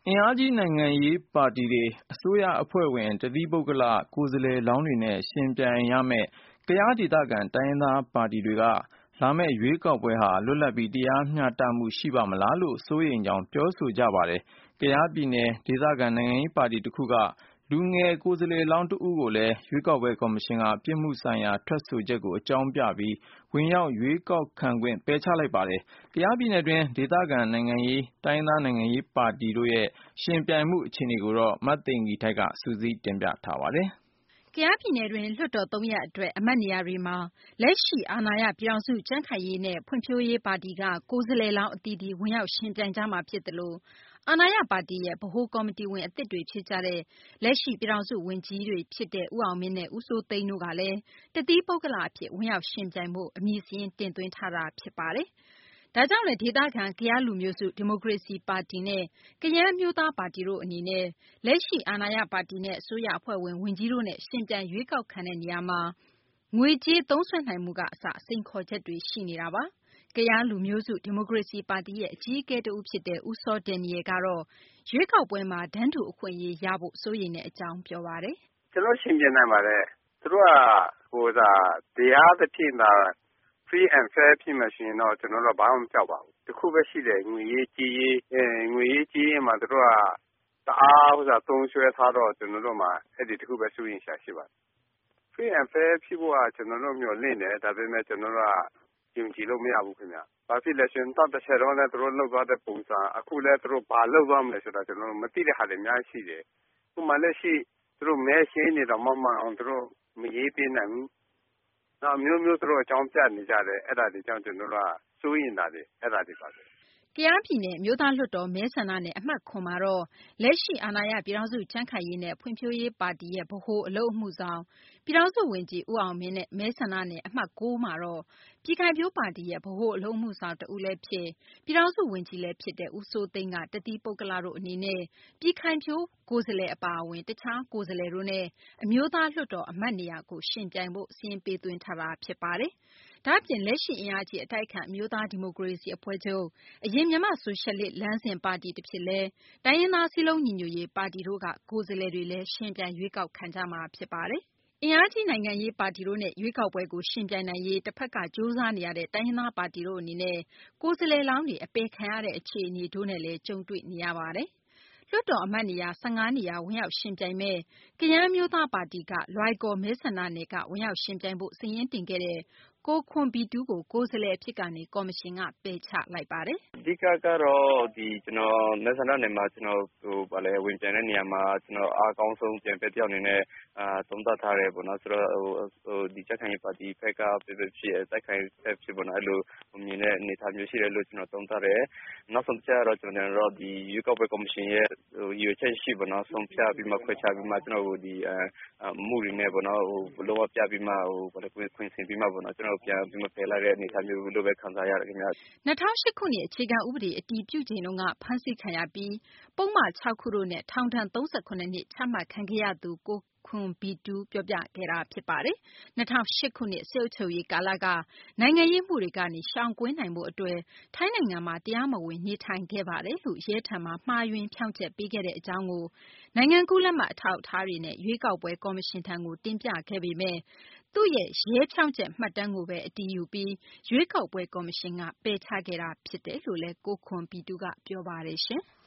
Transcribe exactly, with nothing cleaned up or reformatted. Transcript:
အင်အားကြီးနိုင်ငံရေးပါတီတွေ၊အစိုးရအဖွဲ့ဝင်တသီးပုဂ္ဂလကိုယ်စားလှယ်လောင်းတွေနဲ့ယှဉ်ပြိုင်ရမယ့်ကယားဒေသခံတိုင်းရင်းသားပါတီတွေကလာမယ့်ရွေးကောက်ပွဲဟာလွတ်လပ်ပြီးတရားမျှတမှုရှိပါ့မလားလို့စိုးရိမ်ကြောင်းပြောဆိုကြပါတယ်။ကယားပြည်နယ်ဒေသခံနိုင်ငံရေးပါတီတခုကလူငယ်ကိုယ်စားလှယ်လောင်းတဦးကိုလည်းရွေးကောက်ပွဲကော်မရှင်ကပြစ်မှုဆိုင်ရာထွက်ဆိုချက်ကိုအကြောင်းပြပြီးဝင်ရောက်ရွေးကောက်ခံခွင့်ပယ်ချလိုက်ပါတယ်။ကယားပြည်နယ်တွင်းဒေသခံနိုင်ငံရေးတိုင်းရင်းသားနိုင်ငံရေးပါတီတို့ရဲ့ယှဉ်ပြိုင်မှုအခြေအနေကိုမသိင်္ဂ ီထိုက်ကစုစည်းတင်ပြထားပါတယ်။ကယားပြည်နယ်တွင်းလွှတ်တော်သုံးရပ်အတွက်အမတ်နေရာတွေမှာလက်ရှိအာဏာရပြည်ထောင်စုကြံ့ခိုင်ရေးနဲ့ဖွံ့ဖြိုးရေးပါတီကကိုယ်စားလှယ်လောင်းအသီးသီးဝင်ရောက်ယှဉ်ပြိုင်ကြမှာဖြစ်သလိုအာဏာရပါတီရဲ့ဗဟိုကော်မတီဝင်အသစ်တွေဖြစ်ကြတဲ့လက်ရှိပြည်ထောင်စုဝန်ကြီးတွေဖြစ်တဲ့ဦးအောင်မင်းနဲ့ဦးစိုးသိန်းတို့ကလည်းတသီးပုဂ္ဂလအဖြစ်ဝင်ရောက်ယှဉ်ပြိုင်ဖို့အမည်စာရင်းတင်သွင်းထားတာဖြစ်ပါတယ်။ဒါကြောင့်လည်းဒေသခံကယားလူမျိုးစုဒီမိုကရေစီပါတီနဲ့ကယန်းအမျိုးသားပါတီတို့အနေနဲ့လက်ရှိအာဏာရပါတီနဲ့အစိုးရအဖွဲ့ဝင်ဝန်ကြီးတို့နဲ့ယှဉ်ပြိုင်ရွေးကောက်ခံတဲ့နေရာမှာငွေကြေးသုံးစွဲနိုင်မှုကအစစိန်ခေါ်ချက်တွေရှိနေတာပါ။ကယားလူမျိုးစုဒီမိုကရေစီပါတီရဲ့အကြီးအကဲတဦးဖြစ်တဲ့ဦးစောဒယ်နီရယ်ကတော့ရွေးကောက်ပွဲမှာတန်းတူအခွင့်အရေးရဖို့စိုးရိမ်တဲ့အကြောင်းပြောပါတယ်။“ကျနော်တို့ယှဉ်ပြိုင်နိုင်ပါတယ်။သူတို့ကတရားသဖြင့်သာ Free and Fair ဖြစ်မယ်ဆိုရင်တော့ကျနော်တို့ဘာမှမကြောက်ပါဘူး။တခုပဲရှိတယ်ငွေရေးကြေးရေးငွေရေးကြေးရေးမှာသူတို့ကတအားသုံးစွဲထားတော့ကျနော်တို့မှာအဲဒီတခုပဲစိုးရိမ်စရာရှိပါတယ်။ Free and Fair ဖြစ်ဖို့ကကျနော်တို့မျှော်လင့်တယ်ဒါပေမဲ့ကျနော်တို့ကယုံကြည်လို့မရဘူးခင်ဗျ။ဘာဖြစ်လဲဆိုရင်တောက်တစ်ချက်တော့လည်းသူတို့လုပ်သွားတဲ့ပုံစံအခုလည်းသူတို့ဘာလုပ်သွားမလဲဆိုတာကျနော်တို့မသိတဲ့ဟာတွေအများကြီးရှိတယ်။ဥပမာလက်ရှိသူတို့မဲရှင်းနေတော့မှမှအောင်သူတို့မရေးပေးနိုင်ဘူး။နောက်မျိုးမျိုးသူတို့အကြောင်းပြနေကြတယ်အဲ့ဒါတွေကြောင့်ကျနော်တို့ကစိုးရိမ်တာတွေအဲ့ဒါတွေပါပဲ။ကယားပြည်နယ်အမျိုးသားလွှတ်တော်မဲဆန္ဒနယ်အမှတ်၇မှာတော့လက်ရှိအာဏာရပြည်ထောင်စုကြံ့ခိုင်ရေးနဲ့ဖွံ့ဖြိုးရေးပါတီရဲ့ဗဟိုအလုပ်အမှုဆောင်ပြည်ထောင်စုဝန်ကြီးဦးအောင်မင်းနဲ့မဲဆန္ဒနယ်အမှတ်၉မှာတော့ပြည်ခိုင်ဖြိုးပါတီရဲ့ဗဟိုအလုပ်အမှုဆောင်တဦးလည်းဖြစ်ပြည်ထောင်စုဝန်ကြီးလည်းဖြစ်တဲ့ဦးစိုးသိန်းကတသီးပုဂ္ဂလတို့အနေနဲ့ပြည်ခိုင်ဖြိုးကိုယ်စားလှယ်အပါအဝင်တခြားကိုယ်စားလှယ်တို့နဲ့အမျိုးသားလွှတ်တော်အမတ်နေရာကိုယှဉ်ပြိုင်ဖို့စာရင်းပေးသွင်းထားတာဖြစ်ပါတယ်။ဒါ့အပြင်လက်ရှိအင်အားကြီးအတိုက်အခံအမျိုးသားဒီမိုကရေစီအဖွဲ့ချုပ်အရင်မြန်မာဆိုရှယ်လစ်လမ်းစဉ်ပါတီတဖြစ်လဲတိုင်းရင်းသားစည်းလုံးညီညွတ်ရေးပါတီတို့ကကိုယ်စားလှယ်တွေလည်းယှဉ်ပြိုင်ရွေးကောက်ခံကြမှာဖြစ်ပါတယ်။အင်အားကြီးနိုင်ငံရေးပါတီတို့နဲ့ရွေးကောက်ပွဲကိုယှဉ်ပြိုင်နိုင်ရေးတစ်ဖက်ကကြိုးစားနေရတဲ့တိုင်းရင်းသားပါတီတို့အနေနဲ့ကိုယ်စားလှယ်လောင်းတွေအပယ်ခံရတဲ့အခြေအနေတို့နဲ့လည်းကြုံတွေ့နေရပါတယ်။လွှတ်တော်အမတ်နေရာ၁၅နေရာဝင်ရောက်ယှဉ်ပြိုင်မဲ့ကယန်းအမျိုးသားပါတီကလွိုင်ကော်မဲဆန္ဒနယ်ကဝင်ရောက်ယှဉ်ပြိုင်ဖို့စာရင်းတင်ခဲ့တဲ့ကိုခွန်ဘီတူးကိုကိုယ်စားလှယ်အဖြစ်ကနေကော်မရှင်ကပယ်ချလိုက်ပါတယ်။အဓိကကတော့ဒီကျွန်တော်မဲဆန္ဒနယ်မှာကျွန်တော်ဟိုဗာလဲဝင်ပြိုင်တဲ့နေရာမှာကျွန်တော်အားကောင်းဆုံးပြန်ပြတယောက်အနေနဲ့အာသုံးသပ်ထားတယ်ပေါ့နော်ဆိုတော့ဟိုဟိုဒီချက်ခိုင်ပါတီဖက်ကပြပြဖြစ်တိုက်ခိုင်ဆက်ဖြစ်ပေါ့နော်အဲ့လိုမြင်တဲ့အနေအထားမျိုးရှိတယ်လို့ကျွန်တော်သုံးသပ်တယ်နောက်ဆုံးချက်တော့ကျွန်တော်တို့ဒီရွေးကောက်ပွဲကော်မရှင်ရဲ့ဟိုရွေးချက်ရှိပေါ့နော်ဆုံးဖြတ်ပြီးမှခွဲခြားပြီးမှကျွန်တော်တို့ဒီအမှုတွေနဲ့ပေါ့နော်ဟိုလောကပြပြီးမှဟိုဗာလဲခွင့်ဆင်ပြီးမှပေါ့နော်ကျွန်တော်ပြန်ပြီးမှပယ်လိုက်တဲ့အနေအထားမျိုးလိုပဲခံစားရတယ်ခင်ဗျာ၂၀၀၈ခုနှစ်အခြေခံဥပဒေအတည်ပြုချိန်တုန်းကဖမ်းဆီးခံရပြီးပုဒ်မ၆ခုတို့နဲ့ထောင်ဒဏ်၃၇နှစ်ချမှတ်ခံခဲ့ရသူကိုခွန်ဘီတူးပြောပြခဲ့တာဖြစ်ပါတယ်။၂၀၀၈ခုနှစ်စစ်အုပ်ချုပ်ရေးကာလကနိုင်ငံရေးမှုတွေကနေရှောင်ကွင်းနိုင်ဖို့အတွက်ထိုင်းနိုင်ငံမှာတရားမဝင်နေထိုင်ခဲ့ပါတယ်လို့ရဲထံမှာမှားယွင်းဖြောင့်ချက်ပေးခဲ့တဲ့အကြောင်းကိုနိုင်ငံကူးလက်မှတ်အထောက်အထားတွေနဲ့ရွေးကောက်ပွဲကော်မရှင်ထံကိုတင်ပြခဲ့ပေမဲ့သူ့ရဲ့ရဲဖြောင့်ချက်မှတ်တမ်းကိုပဲအတည်ပြုပြီးရွေးကောက်ပွဲကော်မရှင်ကပယ်ချခဲ့တာဖြစ်တယ်လို့လည်းကိုခွန်ဘီတူးကပြောပါတယ်ရှင်။